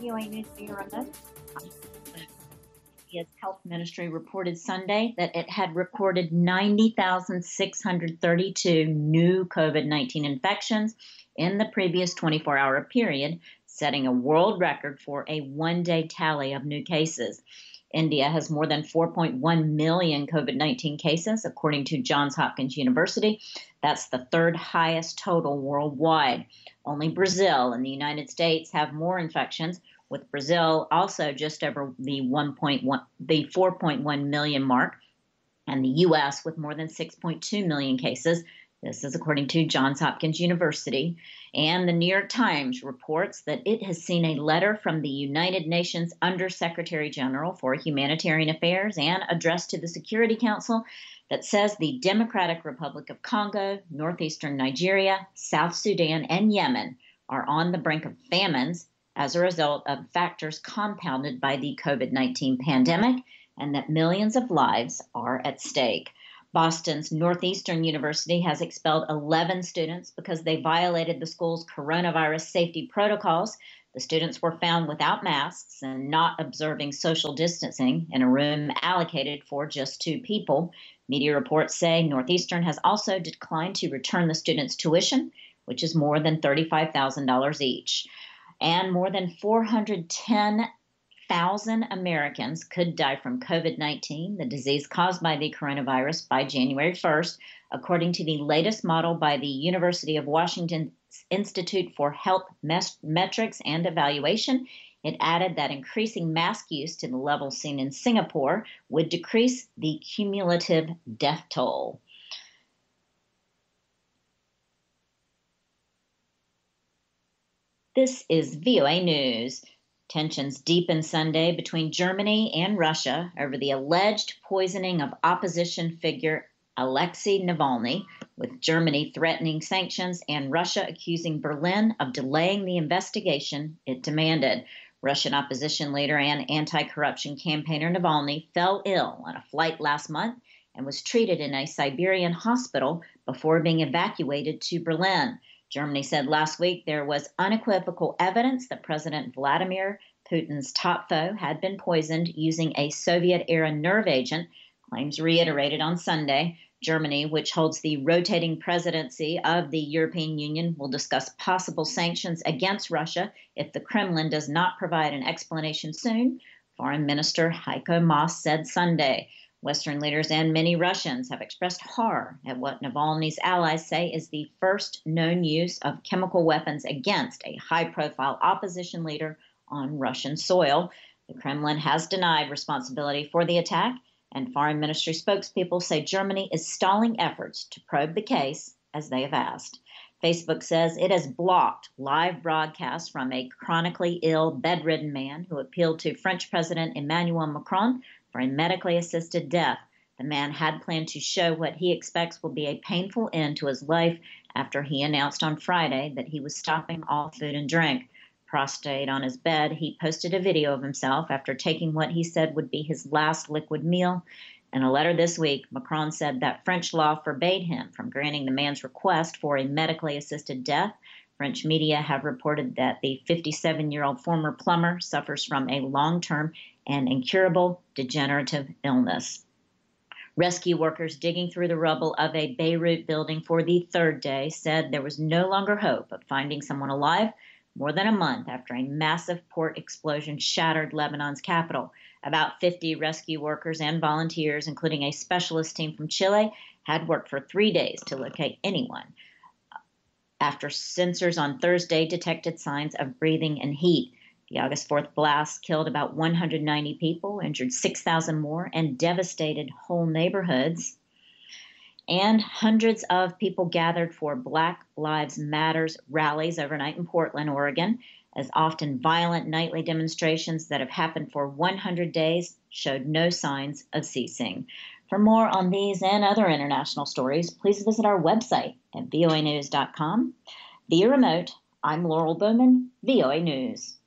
VOA News Bureau notes. India's health ministry reported Sunday that it had recorded 90,632 new COVID-19 infections in the previous 24-hour period, setting a world record for a one-day tally of new cases. India has more than 4.1 million COVID-19 cases, according to Johns Hopkins University. That's the third highest total worldwide. Only Brazil and the United States have more infections, with Brazil also just over the 4.1 million mark, and the U.S. with more than 6.2 million cases. This is according to Johns Hopkins University. And the New York Times reports that it has seen a letter from the United Nations Undersecretary General for Humanitarian Affairs and addressed to the Security Council that says the Democratic Republic of Congo, northeastern Nigeria, South Sudan, and Yemen are on the brink of famines as a result of factors compounded by the COVID-19 pandemic, and that millions of lives are at stake. Boston's Northeastern University has expelled 11 students because they violated the school's coronavirus safety protocols. The students were found without masks and not observing social distancing in a room allocated for just 2 people. Media reports say Northeastern has also declined to return the students' tuition, which is more than $35,000 each. And more than 410,000 Americans could die from COVID-19, the disease caused by the coronavirus, by January 1st, according to the latest model by the University of Washington Institute for Health Metrics and Evaluation. It added that increasing mask use to the level seen in Singapore would decrease the cumulative death toll. This is VOA News. Tensions deepened Sunday between Germany and Russia over the alleged poisoning of opposition figure Alexei Navalny, with Germany threatening sanctions and Russia accusing Berlin of delaying the investigation it demanded. Russian opposition leader and anti-corruption campaigner Navalny fell ill on a flight last month and was treated in a Siberian hospital before being evacuated to Berlin. Germany said last week there was unequivocal evidence that President Vladimir Putin's top foe had been poisoned using a Soviet-era nerve agent, claims reiterated on Sunday. Germany, which holds the rotating presidency of the European Union, will discuss possible sanctions against Russia if the Kremlin does not provide an explanation soon, Foreign Minister Heiko Maas said Sunday. Western leaders and many Russians have expressed horror at what Navalny's allies say is the first known use of chemical weapons against a high-profile opposition leader on Russian soil. The Kremlin has denied responsibility for the attack, and Foreign Ministry spokespeople say Germany is stalling efforts to probe the case as they have asked. Facebook says it has blocked live broadcasts from a chronically ill, bedridden man who appealed to French President Emmanuel Macron for a medically assisted death. The man had planned to show what he expects will be a painful end to his life after he announced on Friday that he was stopping all food and drink. Prostrate on his bed, he posted a video of himself after taking what he said would be his last liquid meal. In a letter this week, Macron said that French law forbade him from granting the man's request for a medically assisted death. French media have reported that the 57-year-old former plumber suffers from a long-term and incurable degenerative illness. Rescue workers digging through the rubble of a Beirut building for the third day said there was no longer hope of finding someone alive more than a month after a massive port explosion shattered Lebanon's capital. About 50 rescue workers and volunteers, including a specialist team from Chile, had worked for 3 days to locate anyone after sensors on Thursday detected signs of breathing and heat. The August 4th blast killed about 190 people, injured 6,000 more, and devastated whole neighborhoods. And hundreds of people gathered for Black Lives Matters rallies overnight in Portland, Oregon, as often violent nightly demonstrations that have happened for 100 days showed no signs of ceasing. For more on these and other international stories, please visit our website at voanews.com. Via remote, I'm Laurel Bowman, VOA News.